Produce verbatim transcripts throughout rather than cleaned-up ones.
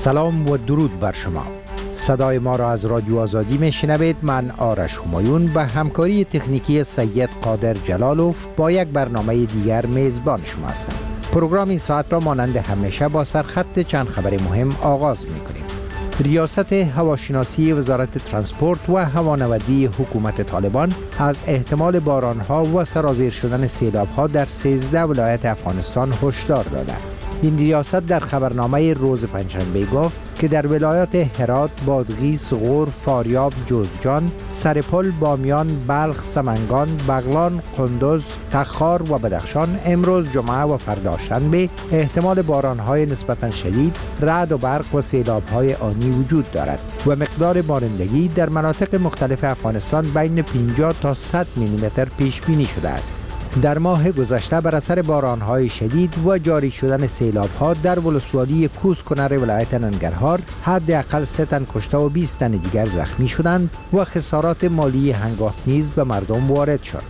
سلام و درود بر شما. صدای ما را از رادیو آزادی میشنوید. من آرش همایون به همکاری تکنیکی سید قادر جلالوف با یک برنامه دیگر میزبان شما هستم. پروگرام این ساعت را مانند همیشه با سرخط چند خبر مهم آغاز میکنیم. ریاست هواشناسی وزارت ترانسپورت و هوانوردی حکومت طالبان از احتمال بارانها و سرازیر شدن سیلابها در سیزده ولایت افغانستان هشدار داده. این ریاست در خبرنامه روز پنجشنبه گفت که در ولایات هرات، بادغیس، غور، فاریاب، جوزجان، سرپل، بامیان، بلخ، سمنگان، بغلان، قندوز، تخار و بدخشان امروز جمعه و فردا شنبه احتمال بارانهای نسبتا شدید، رعد و برق و سیلابهای آنی وجود دارد و مقدار بارندگی در مناطق مختلف افغانستان بین پنجاه تا صد میلیمتر پیش بینی شده است. در ماه گذشته بر اثر بارانهای شدید و جاری شدن سیلاب‌ها در ولسوالی کوسکنر ولایت ننگرهار حداقل سه تن کشته و بیست تن دیگر زخمی شدند و خسارات مالی هنگام‌ریز به مردم وارد شد.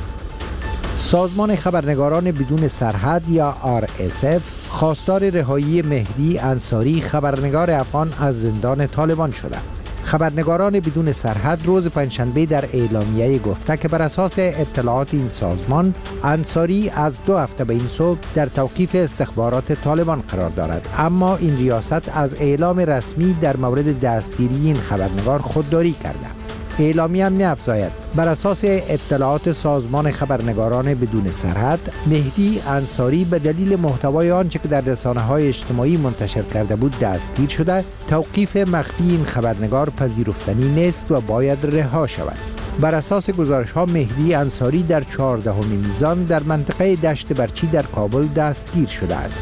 سازمان خبرنگاران بدون سرحد یا آر اس اف خواستار رهایی مهدی انصاری خبرنگار افغان از زندان طالبان شده. خبرنگاران بدون سرحد روز پنجشنبه در اعلامیه گفته که بر اساس اطلاعات این سازمان انصاری از دو هفته به این صبح در توقیف استخبارات طالبان قرار دارد، اما این ریاست از اعلام رسمی در مورد دستگیری این خبرنگار خودداری کرده. اعلامیه می افزاید بر اساس اطلاعات سازمان خبرنگاران بدون سرحد مهدی انصاری به دلیل محتوای آنچه که در رسانه‌های اجتماعی منتشر کرده بود دستگیر شده. توقیف مخفی این خبرنگار پذیرفتنی نیست و باید رها شود. بر اساس گزارش‌ها مهدی انصاری در چهاردهم میزان در منطقه دشت برچی در کابل دستگیر شده است.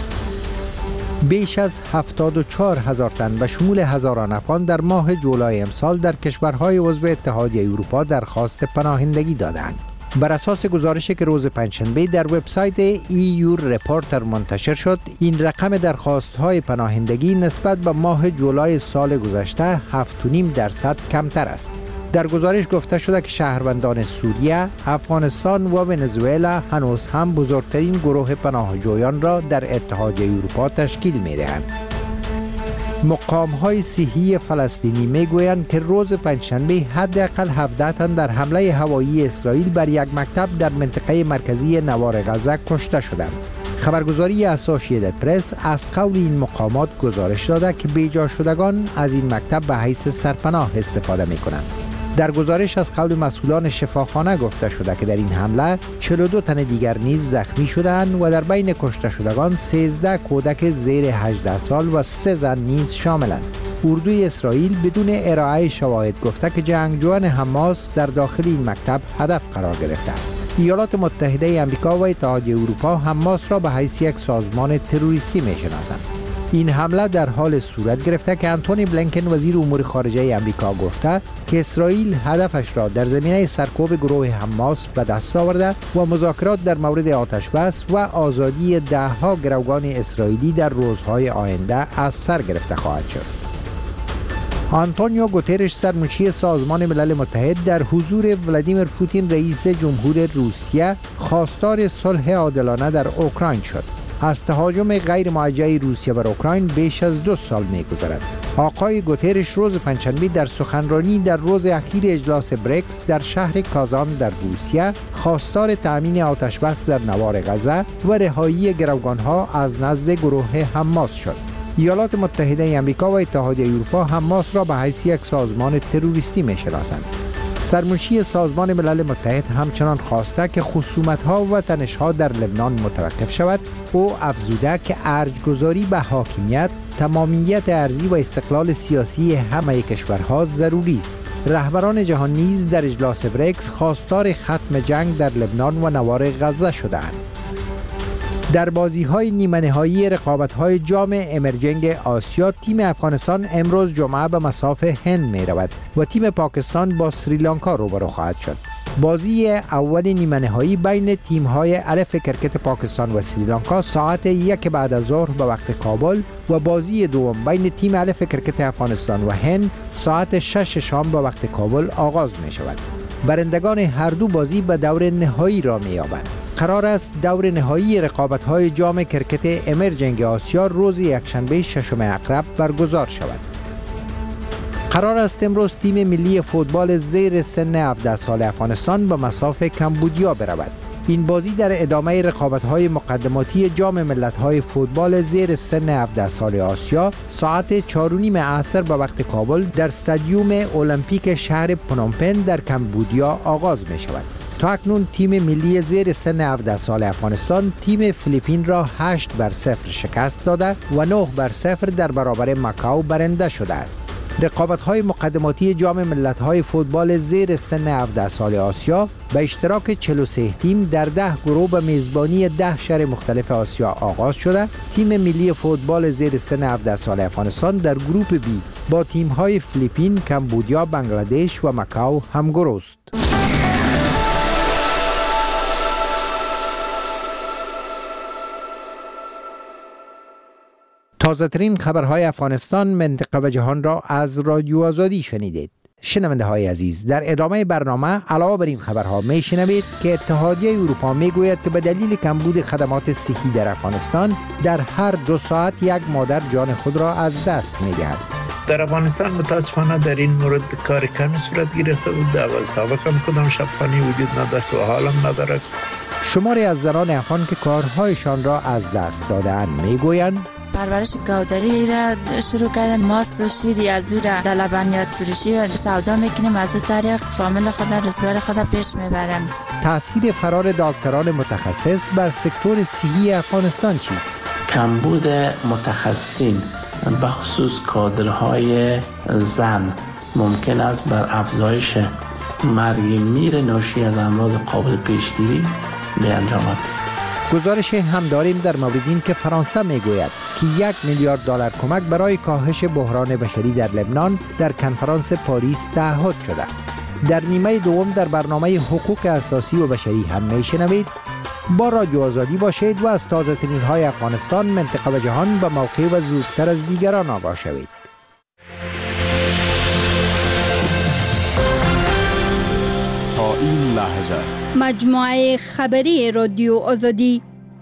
بیش از هفتاد و چهار هزار تن به شمول هزاران افغان در ماه جولای امسال در کشورهای عضو اتحادیه اروپا درخواست پناهندگی دادند. بر اساس گزارشی که روز پنجشنبه در وبسایت ای یو رپورتر منتشر شد، این رقم درخواست‌های پناهندگی نسبت به ماه جولای سال گذشته هفت و نیم درصد کمتر است. در گزارش گفته شده که شهروندان سوریه، افغانستان و ونزوئلا هنوز هم بزرگترین گروه پناهجویان را در اتحادیه اروپا تشکیل می‌دهند. مقام‌های صحی فلسطینی می‌گویند که روز پنجشنبه حداقل هفده تن در حمله هوایی اسرائیل بر یک مکتب در منطقه مرکزی نوار غزه کشته شدند. خبرگزاری اسوسییتد پرس از قول این مقامات گزارش داده که بیجا شدگان از این مکتب به حیث سرپناه استفاده می‌کنند. در گزارش از قول مسئولان شفاخانه گفته شده که در این حمله چهل و دو تن دیگر نیز زخمی شدند و در بین کشته شدگان سیزده کودک زیر هجده سال و سه زن نیز شاملند. اردوی اسرائیل بدون ارائه شواهد گفته که جنگجویان حماس در داخل این مکتب هدف قرار گرفتند. ایالات متحده آمریکا و اتحادیه اروپا حماس را به حیث یک سازمان تروریستی می‌شناسند. این حمله در حال صورت گرفته که انتونی بلینکن وزیر امور خارجه آمریکا گفته که اسرائیل هدفش را در زمینه سرکوب گروه حماس به دست آورده و مذاکرات در مورد آتش بس و آزادی ده ها گروگان اسرائیلی در روزهای آینده از سر گرفته خواهد شد. آنتونیو گوترش سرمنشی سازمان ملل متحد در حضور ولادیمیر پوتین رئیس جمهور روسیه خواستار صلح عادلانه در اوکراین شد. از تهاجم غیر موجه روسیه بر اوکراین بیش از دو سال می‌گذرد. آقای گوترش روز پنجشنبه در سخنرانی در روز اخیر اجلاس بریکس در شهر کازان در روسیه خواستار تأمین آتش بس در نوار غزه و رهایی گروگان‌ها از نزد گروه حماس شد. ایالات متحده آمریکا و اتحادیه اروپا حماس را به حیث یک سازمان تروریستی می‌شناسند. سرمنشی سازمان ملل متحد همچنان خواسته که خصومت‌ها و تنش‌ها در لبنان متوقف شود. او افزوده که ارج‌گذاری به حاکمیت، تمامیت ارضی و استقلال سیاسی همه کشورها ضروری است. رهبران جهان نیز در اجلاس بریکس خواستار ختم جنگ در لبنان و نوار غزه شده‌اند. در بازی‌های نیمه‌نهایی رقابت‌های جام امرجنگ آسیا تیم افغانستان امروز جمعه به مصاف هند می‌رود و تیم پاکستان با سریلانکا روبرو خواهد شد. بازی اول نیمه‌نهایی بین تیم‌های الف کرکت پاکستان و سریلانکا ساعت یک بعد از ظهر به وقت کابل و بازی دوم بین تیم الف کرکت افغانستان و هند ساعت شش شام به وقت کابل آغاز می‌شود. برندگان هر دو بازی به دور نهایی را می‌یابند. قرار است دور نهایی رقابت‌های جام کرکت امرجنگ آسیا روز یکشنبه ششم اکتبر برگزار شود. قرار است امروز تیم ملی فوتبال زیر سن هفده سال افغانستان به مصاف کمبودیا برود. این بازی در ادامه رقابت‌های مقدماتی جام ملت‌های فوتبال زیر سن هفده سال آسیا ساعت چهار و نیم عصر به وقت کابل در استادیوم المپیک شهر پنومپن در کمبودیا آغاز می شود. تا اکنون تیم ملی زیر سن هفده سال افغانستان تیم فیلیپین را هشت بر صفر شکست داده و نه بر صفر در برابر ماکائو برنده شده است. رقابت‌های مقدماتی جام ملت‌های فوتبال زیر سن هفده سال آسیا به اشتراک چهل و سه تیم در ده گروه به میزبانی ده شهر مختلف آسیا آغاز شده. تیم ملی فوتبال زیر سن هفده سال افغانستان در گروه بی با تیم‌های فیلیپین، کمبودیا، بنگلادش و ماکائو همگرو است. تازه ترین خبرهای افغانستان، منطقه و جهان را از رادیو آزادی شنیدید. شنونده های عزیز، در ادامه برنامه علاوه بر این خبرها می شنوید که اتحادیه اروپا می گوید که به دلیل کمبود خدمات صحی در افغانستان در هر دو ساعت یک مادر جان خود را از دست می دهد. در افغانستان متاسفانه در این مورد کار کمی صورت گرفته بود. اول سابقا هم کدام شبخانه وجود نداشت و حالم ندارد. شماری از زنان افغان که کارهایشان را از دست داده‌اند می گویند پرورش گاوداری را شروع کردم. ماست و شیری از او را در لبنیات فروشی سودا میکنیم. از او طریق فامیل خود روزگار خود پیش میبرم. تأثیر فرار دکتران متخصص بر سکتور صحی افغانستان چیست؟ کمبود متخصصین بخصوص کادرهای زن ممکن است بر افزایش مرگ میر ناشی از امراض قابل پیشگیری بیانجامد. گزارش هم داریم در مورد این که فرانسه میگوید که یک میلیارد دلار کمک برای کاهش بحران بشری در لبنان در کنفرانس پاریس تعهد شده. در نیمه دوم در برنامه حقوق اساسی و بشری هم میشنوید. با رادیو آزادی باشید و از تازه ترین های افغانستان، منطقه و جهان به موقع و زودتر از دیگران آگاه شوید. تا این لحظه مجموعه خبری رادیو آزادی.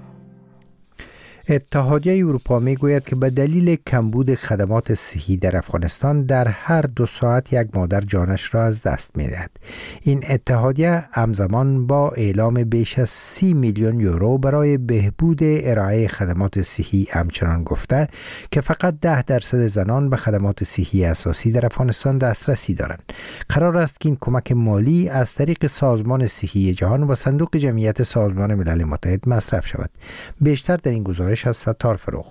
اتحادیه اروپا میگوید که به دلیل کمبود خدمات صحی در افغانستان در هر دو ساعت یک مادر جانش را از دست می‌دهد. این اتحادیه همزمان با اعلام بیش از سی میلیون یورو برای بهبود ارائه خدمات صحی همچنان گفته که فقط ده درصد زنان به خدمات صحی اساسی در افغانستان دسترسی دارند. قرار است که این کمک مالی از طریق سازمان صحی جهان و صندوق جمعیت سازمان ملل متحد مصرف شود. بیشتر در این گزارش از ستار فروغ.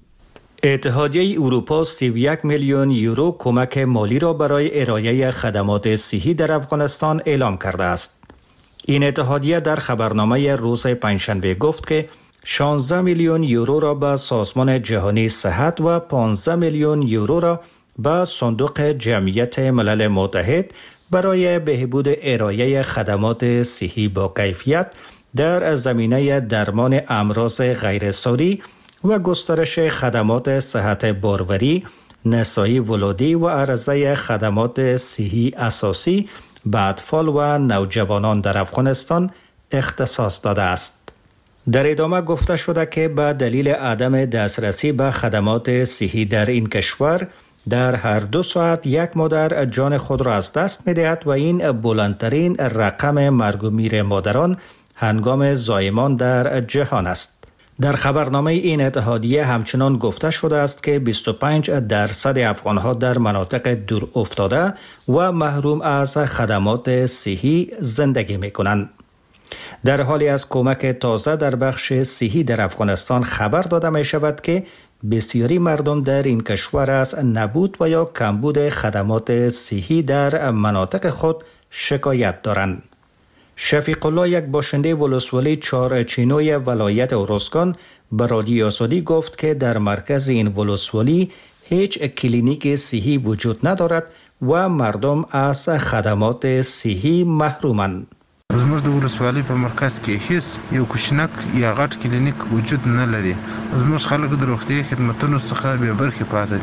اتحادیه اروپا سی و یک میلیون یورو کمک مالی را برای ارائه خدمات صحی در افغانستان اعلام کرده است. این اتحادیه در خبرنامه روز پنجشنبه گفت که شانزده میلیون یورو را به سازمان جهانی صحت و پانزده میلیون یورو را به صندوق جمعیت ملل متحد برای بهبود ارائه خدمات صحی با کیفیت در زمینه درمان امراض غیرساری و گسترش خدمات صحت باروری، نسایی ولادی و عرضه خدمات صحی اساسی به اطفال و نوجوانان در افغانستان اختصاص داده است. در ادامه گفته شده که به دلیل عدم دسترسی به خدمات صحی در این کشور در هر دو ساعت یک مادر جان خود را از دست می‌دهد و این بلندترین رقم مرگ و میر مادران هنگام زایمان در جهان است. در خبرنامه این اتحادیه همچنان گفته شده است که بیست و پنج درصد افغانها در مناطق دور افتاده و محروم از خدمات صحی زندگی می کنند. در حالی از کمک تازه در بخش صحی در افغانستان خبر داده می شود که بسیاری مردم در این کشور از نبود و یا کمبود خدمات صحی در مناطق خود شکایت دارند. شفیق الله، یک باشنده ولسوالی چارچینوی ولایت ارزگان، به رادیو آزادی گفت که در مرکز این ولسوالی هیچ کلینیک صحی وجود ندارد و مردم از خدمات صحی محرومند. زموږ د ولسوالۍ په مرکز کې هیڅ یو کوچنک یا غټ کلینیک وجود نه لري. زموږ خلک د روغتیايي خدماتو څخه بې برخې پاتې دي.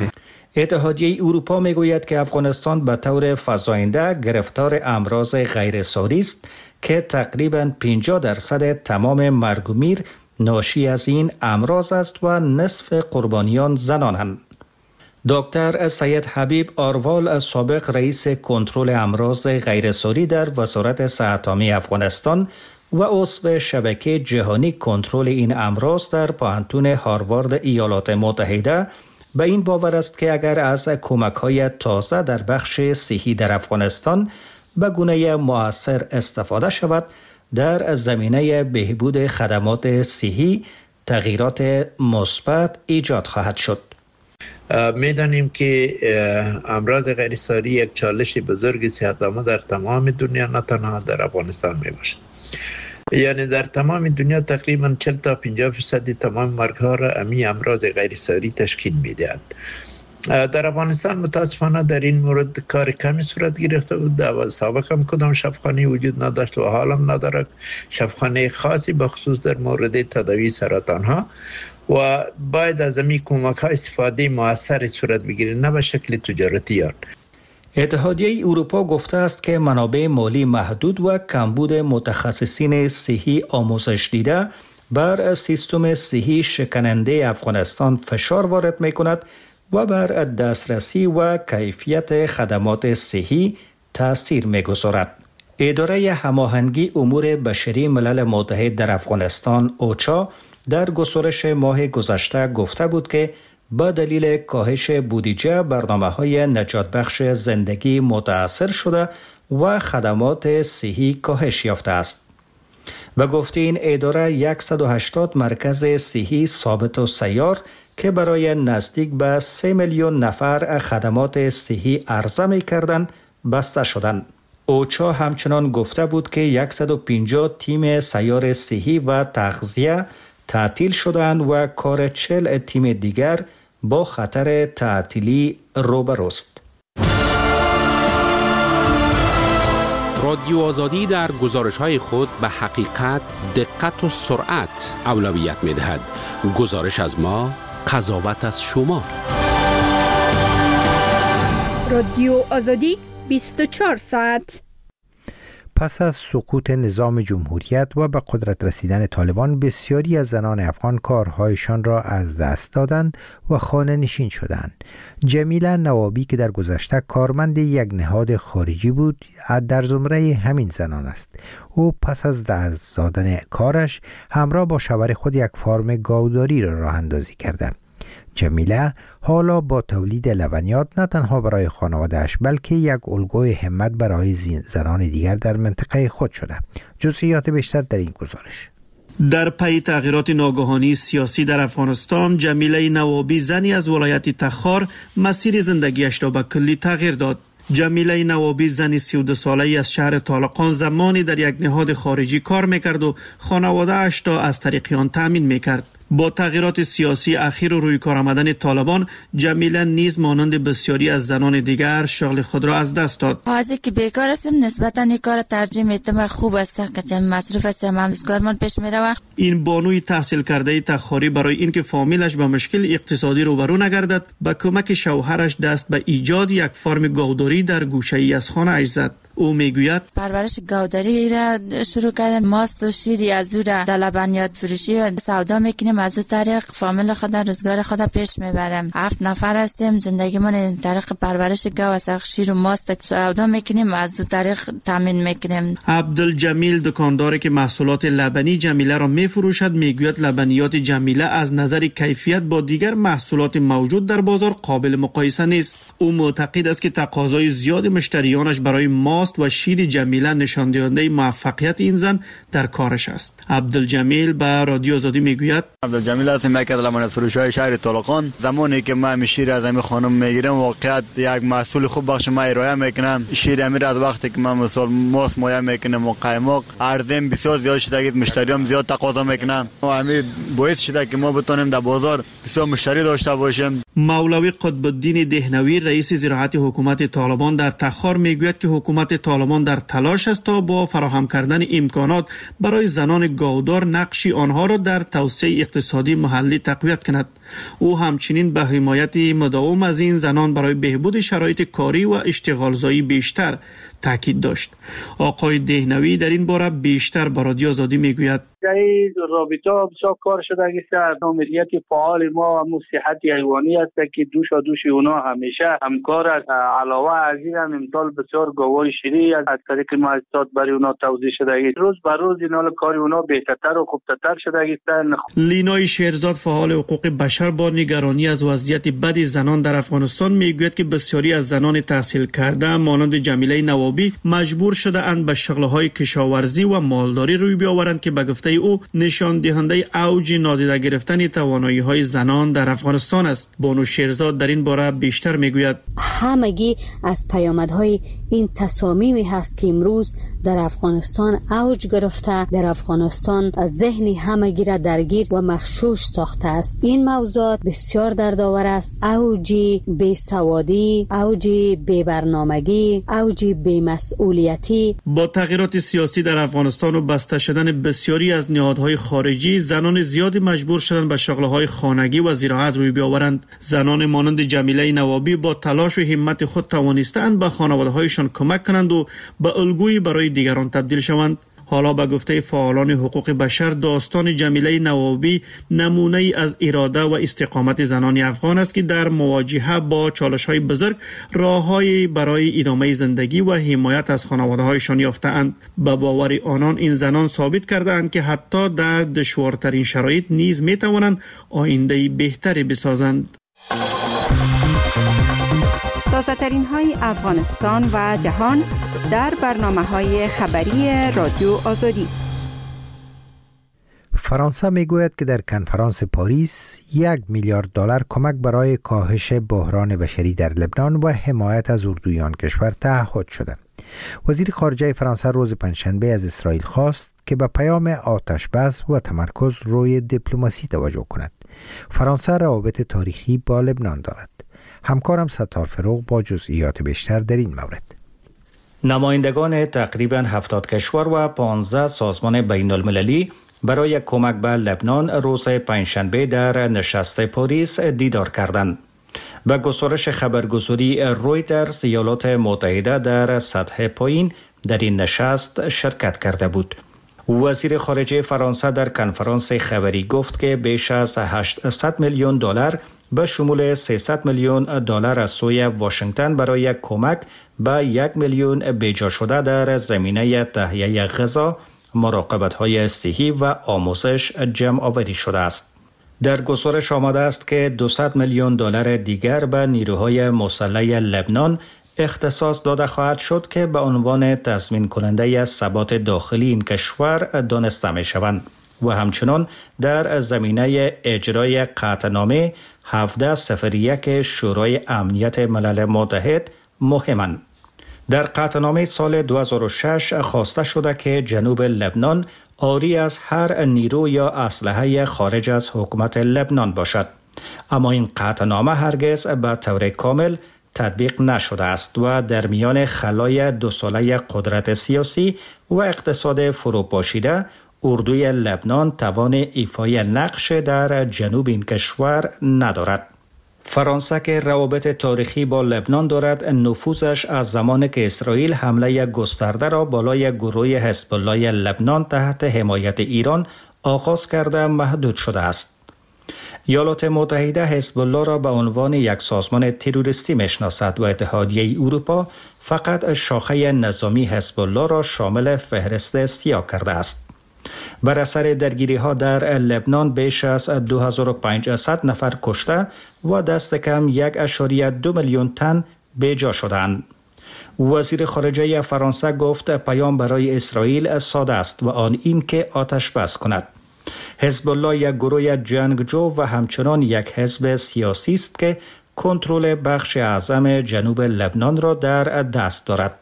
اتحادیه اروپا میگوید که افغانستان به طور فزاینده گرفتار امراض غیرساری است که تقریباً پنجاه درصد تمام مرگ و میر ناشی از این امراض است و نصف قربانیان زنانند. دکتر سید حبیب آروال سابق رئیس کنترل امراض غیرساری در وزارت صحت عامه افغانستان و عضو شبکه جهانی کنترل این امراض در پوهنتون هاروارد ایالات متحده به این باور است که اگر از کمک‌های تازه در بخش صحی در افغانستان به گونه مؤثر استفاده شود، در زمینه بهبود خدمات صحی تغییرات مثبت ایجاد خواهد شد. میدانیم که امراض غیرساری یک چالش بزرگ صحت‌عامه در تمام دنیا، نه تنها در افغانستان می باشد. یعنی در تمام دنیا تقریبا چهل تا پنجاه درصد تمام مرگ‌ها را امی امراض غیرساری تشکیل می‌دهد. در افغانستان متاسفانه در این مورد کار کمی صورت گرفته بود. سابقا هم کدام شفاخانه وجود نداشت و حالم ندارد شفاخانه خاصی بخصوص در مورد تداوی سرطان ها و باید از امی کمک ها استفاده موثر صورت بگیرد، نه به شکل تجارتی. اتحادیه اروپا گفته است که منابع مالی محدود و کمبود متخصصین صحی آموزش دیده بر سیستم صحی شکننده افغانستان فشار وارد می کند و بر دسترسی و کیفیت خدمات صحی تأثیر می گذارد. اداره هماهنگی امور بشری ملل متحد در افغانستان اوچا در گزارش ماه گذشته گفته بود که با دلیل کاهش بودجه برنامه‌های نجات بخش زندگی متاثر شده و خدمات صحی کاهش یافته است. و گفته این اداره صد و هشتاد مرکز صحی ثابت و سیار که برای نزدیک به سه میلیون نفر خدمات صحی عرضه می کردند بسته شدند. اوچا همچنان گفته بود که صد و پنجاه تیم سیار صحی و تغذیه تعطیل شدند و کار چهل تیم دیگر با خطر تعطیلی روبروست. رادیو آزادی در گزارش‌های خود به حقیقت، دقت و سرعت اولویت می‌دهد. گزارش از ما، قضاوت از شما. رادیو آزادی بیست و چهار ساعت. پس از سقوط نظام جمهوریت و به قدرت رسیدن طالبان، بسیاری از زنان افغان کارهایشان را از دست دادند و خانه نشین شدند. جمیله نوابی که در گذشته کارمند یک نهاد خارجی بود، در زمره همین زنان است. او پس از دست دادن کارش همراه با شوهر خود یک فارم گاوداری را راه اندازی کرده. جمیله حالا با تولید لبنیات نه تنها برای خانواده‌اش بلکه یک الگوی همت برای زنان دیگر در منطقه خود شده. جزئیات بیشتر در این گزارش. در پی تغییرات ناگهانی سیاسی در افغانستان، جمیله نوابی، زنی از ولایت تخار، مسیر زندگیش را به کلی تغییر داد. جمیله نوابی، زنی سی و دو ساله‌ای از شهر طالقان، زمانی در یک نهاد خارجی کار میکرد و خانواده اش را از طریق آن تامین میکرد. با تغییرات سیاسی اخیر و روی کار آمدن طالبان، جمیله نیز مانند بسیاری از زنان دیگر شغل خود را از دست داد. حاضر که بیکار هستم، نسبتا این کار ترجیح میدم. خوب است که مصرف هستم، همزگارمان پیش میروه. این بانوی تحصیل کرده تخاری برای اینکه فامیلش به مشکل اقتصادی روبرو نگردد، با کمک شوهرش دست به ایجاد یک فارم گاوداری در گوشه‌ای از خانه اش زد. او میگوید پرورش گاوداری را شروع کردم. ماست و شیری از او را در لبنیات فروشی سودا میکنیم. از او طریق فامیل خود، روزگار خود پیش میبرم. هفت نفر هستیم. زندگیمون از طریق پرورش گاو از طریق شیر و ماست سودا میکنیم، از او طریق تامین میکنیم. عبدالجمیل، دکانداری که محصولات لبنی جمیله را میفروشد، میگوید لبنیات جمیله از نظر کیفیت با دیگر محصولات موجود در بازار قابل مقایسه نیست. او معتقد است که تقاضای زیاد مشتریانش برای ماست و شیر جمیله نشان دهنده موفقیت این زن در کارش است. عبدالجمیل به رادیو آزادی میگوید عبدالجمیل هستم، یک از لبنیات فروشای شهر طالقان. زمانی که من شیر از این خانم میگیرم، واقعا یک محصول خوب بخش ما ارائه میکنم. شیر امیر از وقتی که من مثلا ماست مایه میکنم و قیماق، عرضه بسیار زیاد شده که مشتریام زیاد تقاضا میکنن و همین باعث شده که ما بتونیم در بازار بسیار مشتری داشته باشیم. مولوی قطب الدین دهنوی، رئیس زراعت حکومت طالبان در تخار، میگوید که حکومت طالبان در تلاش است تا با فراهم کردن امکانات برای زنان گاودار نقش آنها را در توسعه اقتصادی محلی تقویت کند. او همچنین به حمایت مداوم از این زنان برای بهبود شرایط کاری و اشتغالزایی بیشتر تاکید داشت. آقای دهنوی در این باره بیشتر به رادیو آزادی میگوید: این رابطه بسیار کار شده است. مدیریت فعال ما و صحت حیوانی است که دوش و دوش اونا همیشه همکار است. علاوه از این هم امثال بسیار گواه شیری از طریق مؤسسات برای اونا توزیع شده است. روز به روز این کار اونا بهتر و خوبتر شده است. لینای شیرزاد فعال حقوق بشر با نگرانی از وضعیت بد زنان در افغانستان میگوید که بسیاری از زنان تحصیل کرده مانند جمیله نوابی مجبور شده اند به شغل‌های کشاورزی و مالداری روی بیاورند که به گفته او نشان دهنده اوج نادیده گرفتن توانایی‌های زنان در افغانستان است. بانو شیرزاد در این باره بیشتر میگوید: همگی از پیامدهای این تصامیمی هست که امروز در افغانستان اوج گرفته، در افغانستان از ذهن همگی را درگیر و مغشوش ساخته است. این موضوعات بسیار دردآور است. اوج بیسوادی، اوج بی‌برنامگی، اوج بی‌مسئولیتی. با تغییرات سیاسی در افغانستان و بسته شدن بسیاری از نهادهای خارجی، زنان زیادی مجبور شدند به شغل‌های خانگی و زراعت روی بیاورند. زنان مانند جمیله نوابی با تلاش و همت خود توانستند به خانواده‌هایشان کمک کنند و به الگویی برای دیگران تبدیل شوند. حالا به گفته فعالان حقوق بشر، داستان جمیله نوابی نمونه‌ای از اراده و استقامت زنان افغان است که در مواجهه با چالش‌های بزرگ راه‌هایی برای ادامه زندگی و حمایت از خانواده‌هایشان یافته‌اند. به باور آنان این زنان ثابت کرده‌اند که حتی در دشوارترین شرایط نیز می‌توانند آینده‌ای بهتری بسازند. تازه ترین های افغانستان و جهان در برنامه های خبری رادیو آزادی. فرانسه میگوید که در کنفرانس پاریس یک میلیارد دلار کمک برای کاهش بحران بشری در لبنان و حمایت از اردویان کشور تعهد شده. وزیر خارجه فرانسه روز پنجشنبه از اسرائیل خواست که به پیام آتش بس و تمرکز روی دیپلماسی توجه کند. فرانسه روابط تاریخی با لبنان دارد. همکارم ستار فروغ با جزئیات بیشتر در این مورد. نمایندگان تقریباً هفتاد کشور و پانزده سازمان بین المللی برای کمک به لبنان روز پنجشنبه در نشست پاریس دیدار کردند. به گزارش خبرگزاری رویترز، ایالات متحده در سطح پایین در این نشست شرکت کرده بود. وزیر خارجه فرانسه در کنفرانس خبری گفت که بیش از هشتصد میلیون دلار به شمول سیصد میلیون دلار از سوی واشنگتن برای کمک به یک میلیون بیجا شده در زمینه تهیه غذا، مراقبت‌های صحی و آموزش جمع آوری شده است. در گزارش آمده است که دویست میلیون دلار دیگر به نیروهای مسلح لبنان اختصاص داده خواهد شد که به عنوان تضمین کننده ثبات داخلی این کشور دانسته می شوند و همچنان در زمینه اجرای قطعنامه هفده صفر یک شورای امنیت ملل متحد مهمند. در قطعنامه سال دو هزار و شش خواسته شده که جنوب لبنان عاری از هر نیرو یا اسلحه خارج از حکومت لبنان باشد، اما این قطعنامه هرگز به طور کامل تطبیق نشده است و در میان خلای دو ساله قدرت سیاسی و اقتصاد فروپاشیده، اردوی لبنان توان ایفای نقش در جنوب این کشور ندارد. فرانسه که روابط تاریخی با لبنان دارد، نفوذش از زمانی که اسرائیل حمله گسترده را بالای گروه حزب الله لبنان تحت حمایت ایران آغاز کرده محدود شده است. ایالات متحده حزب الله را به عنوان یک سازمان تروریستی میشناسد و اتحادیه اروپا فقط شاخه نظامی حزب الله را شامل فهرست سیاه کرده است. بر اثر درگیری ها در لبنان بیش از دو هزار و پانصد نفر کشته و دست کم یک اشاری دو میلیون تن بیجا شدند. وزیر خارجه فرانسه گفت پیام برای اسرائیل ساده است و آن این که آتش بس کند. حزب الله یک گروه جنگجو و همچنان یک حزب سیاسی است که کنترل بخش اعظم جنوب لبنان را در دست دارد.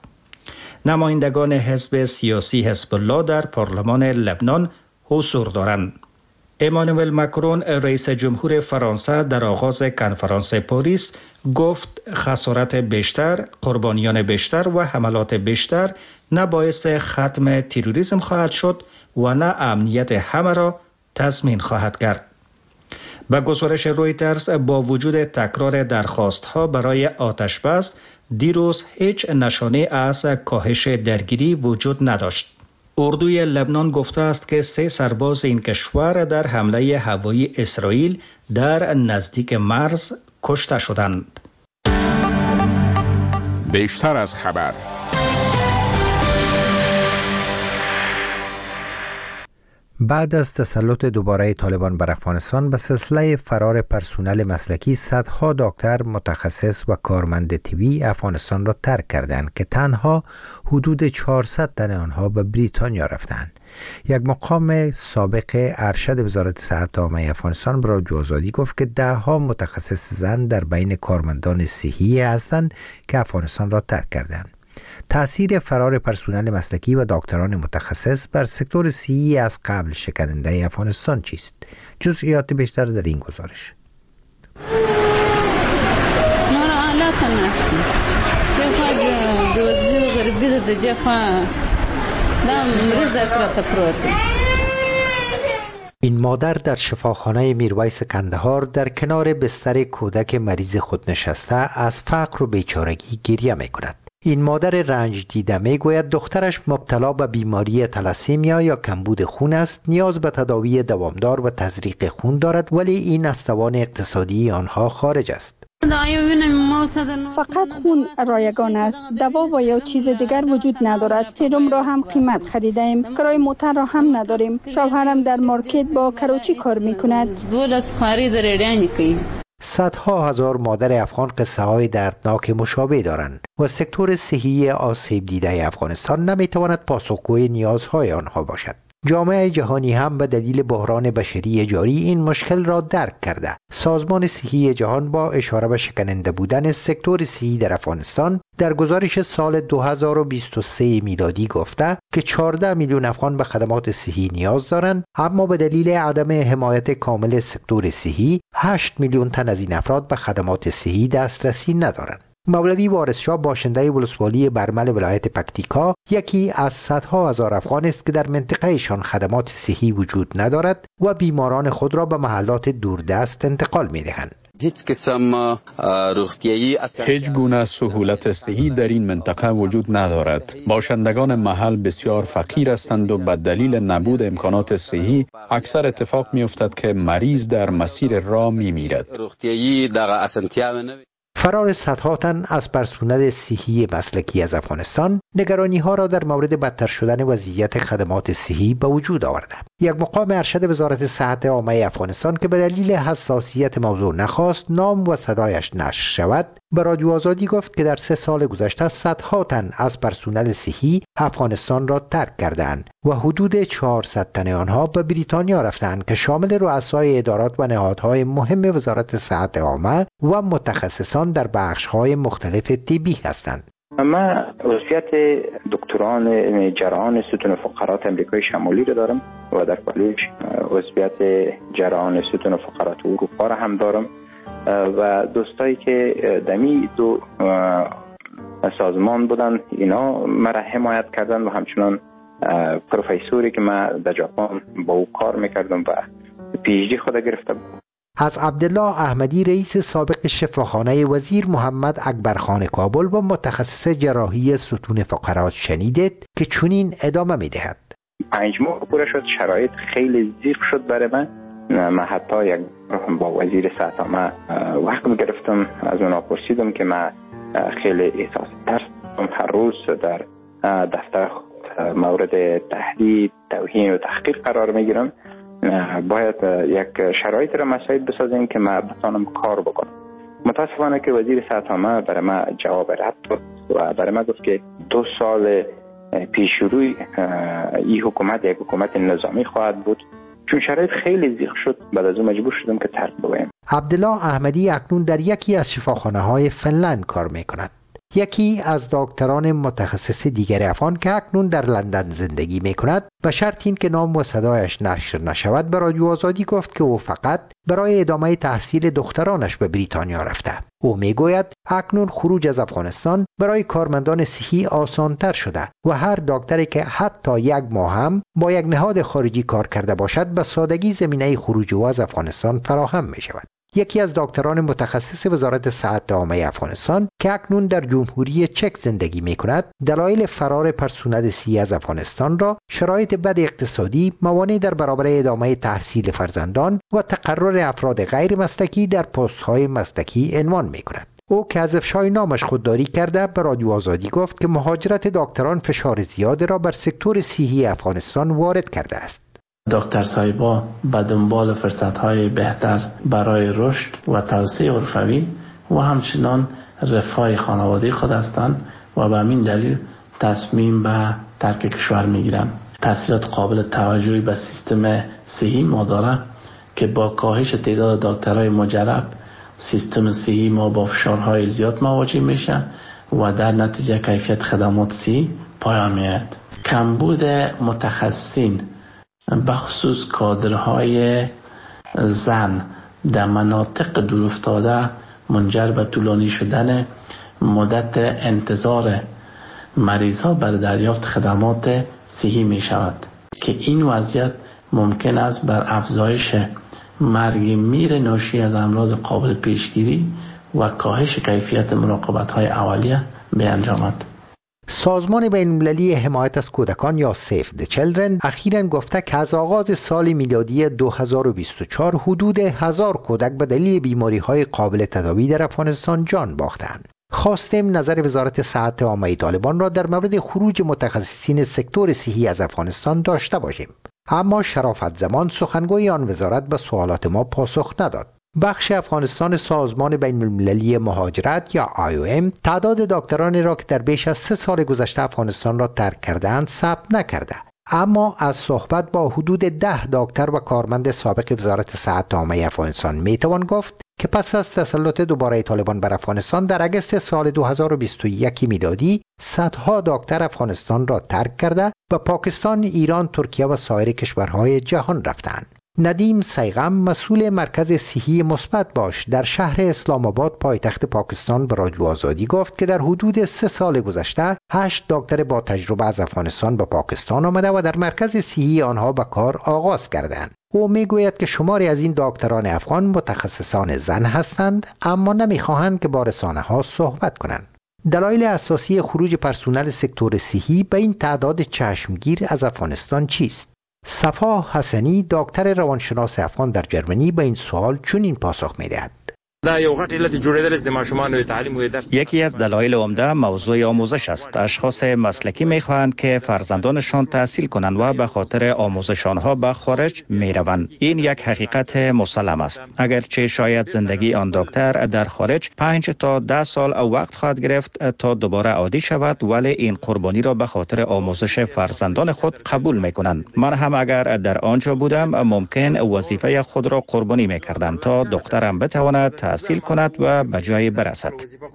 نمایندگان حزب سیاسی حزب الله در پارلمان لبنان حضور دارند. امانوئل مکرون رئیس جمهور فرانسه در آغاز کنفرانس پاریس گفت خسارت بیشتر، قربانیان بیشتر و حملات بیشتر نه باعث ختم تروریسم خواهد شد و نه امنیت همه را تضمین خواهد کرد. به گزارش رویترز با وجود تکرار درخواست‌ها برای آتشبس، دیروز هیچ نشانه از کاهش درگیری وجود نداشت. اردوی لبنان گفته است که سه سرباز این کشور در حمله هوایی اسرائیل در نزدیک مرز کشته شدند. بیشتر از خبر. بعد از تسلط دوباره طالبان بر افغانستان به سلسله فرار پرسنل مسلکی، صدها دکتر متخصص و کارمند طبی افغانستان را ترک کردند که تنها حدود چهارصد تن آنها به بریتانیا رفتند. یک مقام سابق ارشد وزارت صحت عامه افغانستان به رادیو آزادی گفت که ده ها متخصص زن در بین کارمندان صحی هستند که افغانستان را ترک کردند. تأثیر فرار پرسنل مسلکی و دکتران متخصص بر سکتور صحی از قبل شکننده افغانستان چیست؟ جزئیات بیشتر در این گزارش. این مادر در شفاخانه میرویس کندهار در کنار بستر کودک مریض خود نشسته از فقر و بیچارگی گریه می کند. این مادر رنج دیده می گوید دخترش مبتلا به بیماری تلاسیمیا یا کمبود خون است، نیاز به تداوی دوامدار و تزریق خون دارد، ولی این از توان اقتصادی آنها خارج است. فقط خون رایگان است، دوا و یا چیز دیگر وجود ندارد. سرم را هم قیمت خریدیم، کرای موتر را هم نداریم. شوهرم در مارکت با کراچی کار میکند. صدها هزار مادر افغان قصه های دردناک مشابه دارند و سکتور صحی آسیب دیده افغانستان نمیتواند پاسخگوی نیازهای آنها باشد. جامعه جهانی هم به دلیل بحران بشری جاری این مشکل را درک کرده. سازمان صحی جهان با اشاره به شکننده بودن سکتور صحی در افغانستان در گزارش سال دو هزار و بیست و سه میلادی گفته که چهارده میلیون افغان به خدمات صحی نیاز دارند، اما به دلیل عدم حمایت کامل سکتور صحی هشت میلیون تن از این افراد به خدمات صحی دسترسی ندارند. مولوی وارث شاه باشنده ولسوالی برمل ولایت پکتیکا یکی از صدها هزار افغان است که در منطقهشان خدمات صحی وجود ندارد و بیماران خود را به محلات دوردست انتقال می‌دهند. هیچ قسم روغتیایی هیچ گونه سهولت صحی در این منطقه وجود ندارد. باشندگان محل بسیار فقیر هستند و به دلیل نبود امکانات صحی اکثر اتفاق می‌افتد که مریض در مسیر راه می‌میرد. روغتیایی در اسانتیا فرار صدها تن از پرسنل صحی مسلکی از افغانستان نگرانی ها را در مورد بدتر شدن وضعیت خدمات صحی به وجود آورده. یک مقام ارشد وزارت صحت عامه افغانستان که به دلیل حساسیت موضوع نخواست نام و صدایش نشر شود به رادیو آزادی گفت که در سه سال گذشته صدها تن از پرسنل صحی افغانستان را ترک کردند و حدود چهارصد تن آنها به بریتانیا رفتند که شامل رؤسای ادارات و نهادهای مهم وزارت صحت عامه و متخصصان در بخش‌های مختلف طبی هستند. من عضویت دکتران جراحان ستون فقرات امریکای شمالی را دارم و در کالج عضویت جراحان ستون فقرات اروپا را هم دارم و دوستایی که دمی دو سازمان بودن اینا مرا حمایت کردن و همچنان پروفسوری که من در ژاپن با او کار میکردم و پی اچ دی خود گرفتم. از عبدالله احمدی رئیس سابق شفاخانه وزیر محمد اکبرخان کابل و متخصص جراحی ستون فقرات شنیدید که چنین ادامه میدهد. پنج ماه پوره شد، شرایط خیلی ضیق شد برای من. من حتی یک با وزیر صحت عامه وقت گرفتم، از اونا پرسیدم که من خیلی احساس ترس هر روز در دفتر مورد تهدید، توهین و تحقیر قرار میگیرم. باید یک شرایط را مساعد بسازیم که من بتانم کار بکنم. متاسفانه که وزیر صحت عامه برای من جواب رد داد و برای من گفت که دو سال پیش روی این حکومت یک حکومت نظامی خواهد بود. چون شرایط خیلی ضیق شد بعد از اون مجبور شدم که ترک بگویم. عبدالله احمدی اکنون در یکی از شفاخانه‌های فنلند کار می‌کند. یکی از دکتران متخصص دیگر افغان که اکنون در لندن زندگی می کند به شرط این که نام و صدایش نشر نشود به رادیو آزادی گفت که او فقط برای ادامه تحصیل دخترانش به بریتانیا رفته. او می گوید اکنون خروج از افغانستان برای کارمندان صحی آسانتر شده و هر دکتری که حتی یک ماه هم با یک نهاد خارجی کار کرده باشد به سادگی زمینه خروج او از افغانستان فراهم می شود. یکی از دکتران متخصص وزارت صحت عامه افغانستان که اکنون در جمهوری چک زندگی می کند دلایل فرار پرسونل صحی از افغانستان را شرایط بد اقتصادی، موانع در برابر ادامه تحصیل فرزندان و تقرر افراد غیر مسلکی در پست‌های مسلکی عنوان می کند. او که از افشای نامش خودداری کرده به رادیو آزادی گفت که مهاجرت دکتران فشار زیاد را بر سکتور صحی افغانستان وارد کرده است. دکتر صاحبا به دنبال فرصت‌های بهتر برای رشد و توسعه حرفوی و همچنان رفاه خانوادگی خود هستند و به همین دلیل تصمیم به ترک کشور می‌گیرند. تأثیرات قابل توجهی به سیستم صحی ما داره که با کاهش تعداد دکترای مجرب سیستم صحی ما با فشارهای زیاد مواجه میشه و در نتیجه کیفیت خدمات صحی پایان میاد. کمبود متخصصین بخصوص کادرهای زن در مناطق دورافتاده منجر به طولانی شدن مدت انتظار مریض‌ها برای دریافت خدمات صحی می شود که این وضعیت ممکن است بر افزایش مرگ میر ناشی از امراض قابل پیشگیری و کاهش کیفیت مراقبت‌های اولیه بیانجامد. سازمان بین‌المللی حمایت از کودکان یا سیف د چیلدرن اخیراً گفته که از آغاز سال میلادی دو هزار و بیست و چهار حدود هزار کودک به دلیل بیماری‌های قابل تداوی در افغانستان جان باختند. خواستیم نظر وزارت صحت عامه طالبان را در مورد خروج متخصصین سکتور صحی از افغانستان داشته باشیم، اما شرافت زمان سخنگوی آن وزارت به سوالات ما پاسخ نداد. بخش افغانستان سازمان بین المللی مهاجرت یا آی او ام تعداد دکترانی را که در بیش از سه سال گذشته افغانستان را ترک کردند ثبت نکرده، اما از صحبت با حدود ده دکتر و کارمند سابق وزارت صحت عامه افغانستان میتوان گفت که پس از تسلط دوباره طالبان بر افغانستان در اگست سال دو هزار و بیست و یک میلادی صدها دکتر افغانستان را ترک کرده و پاکستان، ایران، ترکیه و سایر کشورهای جهان رفتند. ندیم سیغم مسئول مرکز صحی مثبت باش در شهر اسلام آباد پایتخت پاکستان به رادیو آزادی گفت که در حدود سه سال گذشته هشت دکتر با تجربه از افغانستان به پاکستان آمده و در مرکز صحی آنها به کار آغاز کردند. او میگوید که شماری از این دکتران افغان متخصصان زن هستند اما نمیخواهند که با رسانه‌ها صحبت کنند. دلایل اساسی خروج پرسنل سکتور صحی به این تعداد چشمگیر از افغانستان چیست؟ صفا حسنی دکتر روانشناس افغان در جرمنی به این سوال چنین پاسخ می‌دهد. یکی از دلایل عمده موضوع آموزش است. اشخاص مسلکی می‌خواهند که فرزندانشان تحصیل کنند و به خاطر آموزش آنها به خارج می‌روند. این یک حقیقت مسلم است. اگرچه شاید زندگی آن دکتر در خارج پنج تا ده سال وقت خواهد گرفت تا دوباره عادی شود، ولی این قربانی را به خاطر آموزش فرزندان خود قبول می‌کنند. من هم اگر در آنجا بودم ممکن وظیفه خود را قربانی می‌کردم تا دخترم بتواند تحصیل کند و به جای برسد.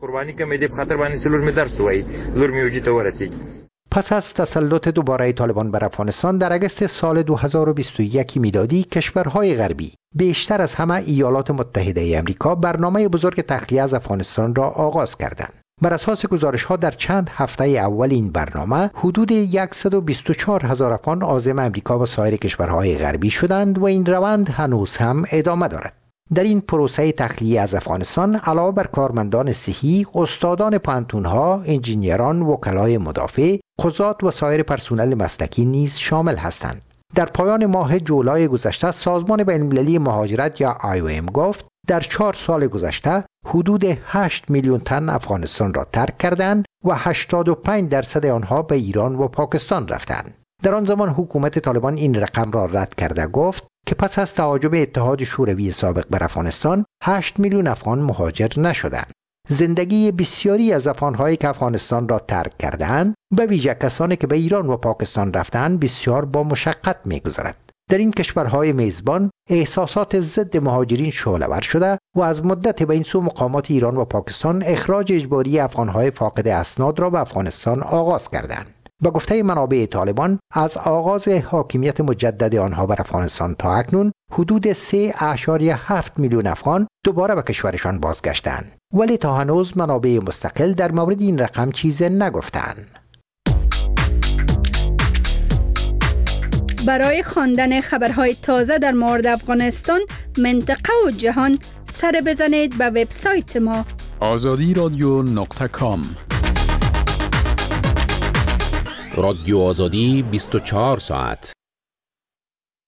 پس از تسلط دوباره طالبان بر افغانستان در اگست سال دو هزار و بیست و یک میلادی کشورهای غربی بیشتر از همه ایالات متحده آمریکا برنامه بزرگ تخلیه از افغانستان را آغاز کردند. بر اساس گزارش‌ها در چند هفته اول این برنامه حدود صد و بیست و چهار هزار افغان عازم آمریکا و سایر کشورهای غربی شدند و این روند هنوز هم ادامه دارد. در این پروسه تخلیه از افغانستان علاوه بر کارمندان صحی، استادان پانتون‌ها، انجینیران، وکلای مدافع، قضات و سایر پرسنل مسلکی نیز شامل هستند. در پایان ماه جولای گذشته سازمان بین‌المللی مهاجرت یا آی او ام گفت در چهار سال گذشته حدود هشت میلیون تن افغانستان را ترک کردند و هشتاد و پنج درصد آنها به ایران و پاکستان رفتند. در آن زمان حکومت طالبان این رقم را رد کرده گفت که پس از تعاجب اتحاد شوروی سابق بر افغانستان هشت میلیون افغان مهاجر نشدند. زندگی بسیاری از افغان‌هایی که افغانستان را ترک کردند، به ویژه کسانی که به ایران و پاکستان رفتند، بسیار با مشقت می‌گذرد. در این کشورهای میزبان احساسات ضد مهاجرین شعله‌ور شده و از مدت به این سو مقامات ایران و پاکستان اخراج اجباری افغانهای فاقد اسناد را به افغانستان آغاز کردند. به گفته منابع طالبان از آغاز حاکمیت مجدد آنها بر افغانستان تا اکنون حدود سه اشاریه هفت میلیون افغان دوباره به کشورشان بازگشتند، ولی تا هنوز منابع مستقل در مورد این رقم چیزی نگفتند. برای خواندن خبرهای تازه در مورد افغانستان، منطقه و جهان سر بزنید به وبسایت ما آزادی رادیو نقطه کام. رادیو آزادی بیست و چهار ساعت